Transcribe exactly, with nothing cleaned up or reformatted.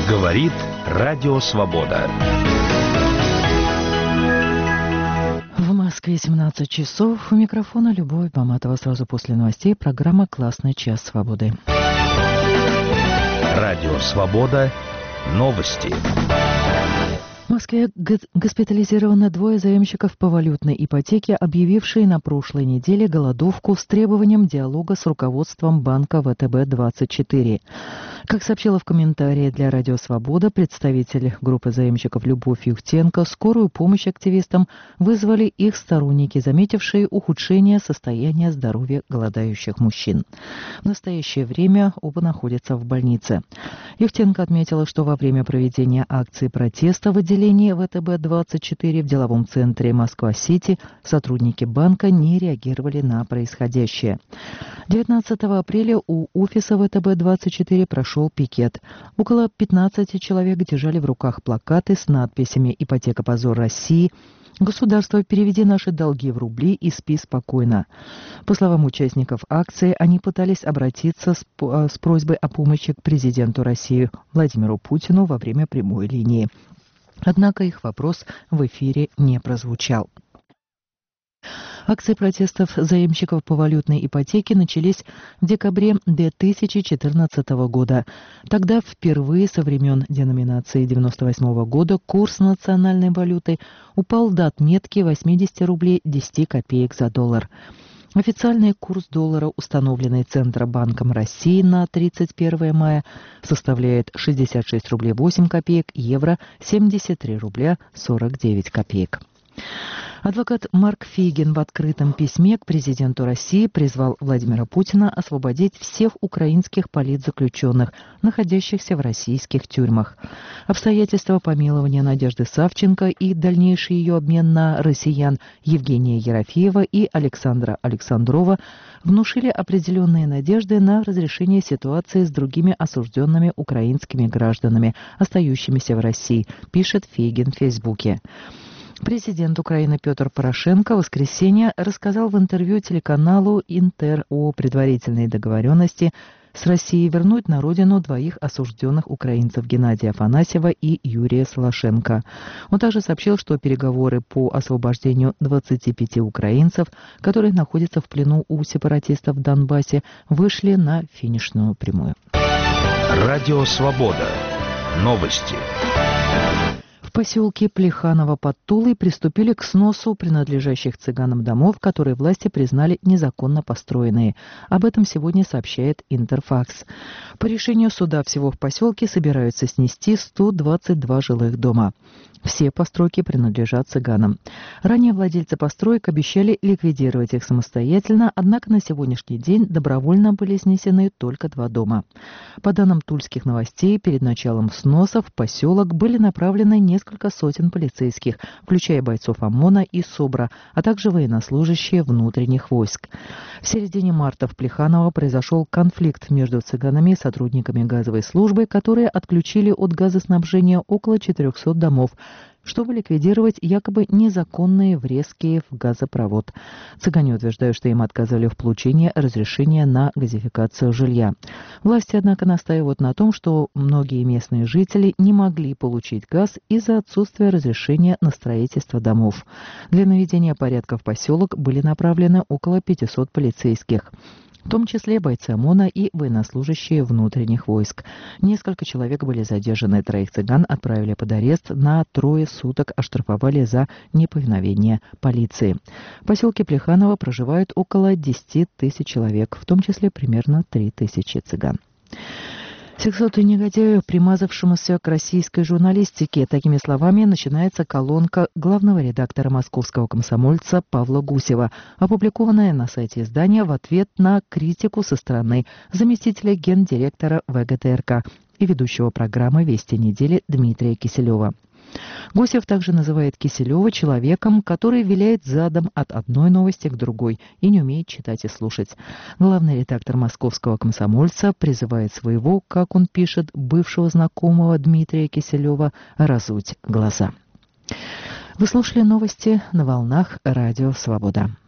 Говорит Радио Свобода. В Москве семнадцать часов. У микрофона Любовь Баматова. Сразу после новостей программа «Классный час свободы». Радио Свобода. Новости. В Москве госпитализировано двое заемщиков по валютной ипотеке, объявившие на прошлой неделе голодовку с требованием диалога с руководством банка вэ тэ бэ двадцать четыре. Как сообщила в комментарии для Радио Свобода представитель группы заемщиков Любовь Юхтенко, скорую помощь активистам вызвали их сторонники, заметившие ухудшение состояния здоровья голодающих мужчин. В настоящее время оба находятся в больнице. Юхтенко отметила, что во время проведения акции протеста в отделении вэ тэ бэ двадцать четыре в деловом центре Москва-Сити сотрудники банка не реагировали на происходящее. девятнадцатого апреля у офиса вэ тэ бэ двадцать четыре прошел пикет. Около пятнадцати человек держали в руках плакаты с надписями «Ипотека позор России», «Государство, переведи наши долги в рубли и спи спокойно». По словам участников акции, они пытались обратиться с, с просьбой о помощи к президенту России Владимиру Путину во время прямой линии. Однако их вопрос в эфире не прозвучал. Акции протестов заемщиков по валютной ипотеке начались в декабре две тысячи четырнадцатого года. Тогда впервые со времен деноминации девяносто восьмого года курс национальной валюты упал до отметки восемьдесят рублей десять копеек за доллар. Официальный курс доллара, установленный Центробанком России на тридцать первое мая, составляет шестьдесят шесть рублей восемь копеек, евро семьдесят три рубля сорок девять копеек. Адвокат Марк Фейгин в открытом письме к президенту России призвал Владимира Путина освободить всех украинских политзаключенных, находящихся в российских тюрьмах. Обстоятельства помилования Надежды Савченко и дальнейший ее обмен на россиян Евгения Ерофеева и Александра Александрова внушили определенные надежды на разрешение ситуации с другими осужденными украинскими гражданами, остающимися в России, пишет Фейгин в Фейсбуке. Президент Украины Петр Порошенко в воскресенье рассказал в интервью телеканалу «Интер» о предварительной договоренности с Россией вернуть на родину двоих осужденных украинцев Геннадия Афанасьева и Юрия Солошенко. Он также сообщил, что переговоры по освобождению двадцати пяти украинцев, которые находятся в плену у сепаратистов в Донбассе, вышли на финишную прямую. Радио Свобода. Новости. В поселке Плеханово под Тулой приступили к сносу принадлежащих цыганам домов, которые власти признали незаконно построенные. Об этом сегодня сообщает Интерфакс. По решению суда всего в поселке собираются снести сто двадцать два жилых дома. Все постройки принадлежат цыганам. Ранее владельцы построек обещали ликвидировать их самостоятельно, однако на сегодняшний день добровольно были снесены только два дома. По данным тульских новостей, перед началом сносов в поселок были направлены несколько сотен полицейских, включая бойцов ОМОНа и СОБРа, а также военнослужащие внутренних войск. В середине марта в Плеханово произошел конфликт между цыганами и сотрудниками газовой службы, которые отключили от газоснабжения около четырехсот домов, чтобы ликвидировать якобы незаконные врезки в газопровод. Цыгане утверждают, что им отказали в получении разрешения на газификацию жилья. Власти, однако, настаивают на том, что многие местные жители не могли получить газ из-за отсутствия разрешения на строительство домов. Для наведения порядка в поселок были направлены около пятисот полицейских, в том числе бойцы ОМОНа и военнослужащие внутренних войск. Несколько человек были задержаны, троих цыган отправили под арест, на трое суток оштрафовали за неповиновение полиции. В поселке Плеханово проживают около десяти тысяч человек, в том числе примерно три тысячи цыган. Сексоту негодяю, примазавшемуся к российской журналистике. Такими словами начинается колонка главного редактора московского комсомольца Павла Гусева, опубликованная на сайте издания в ответ на критику со стороны заместителя гендиректора вэ гэ тэ эр ка и ведущего программы «Вести недели» Дмитрия Киселева. Гусев также называет Киселева человеком, который виляет задом от одной новости к другой и не умеет читать и слушать. Главный редактор московского комсомольца призывает своего, как он пишет, бывшего знакомого Дмитрия Киселева разуть глаза. Вы слушали новости на волнах Радио Свобода.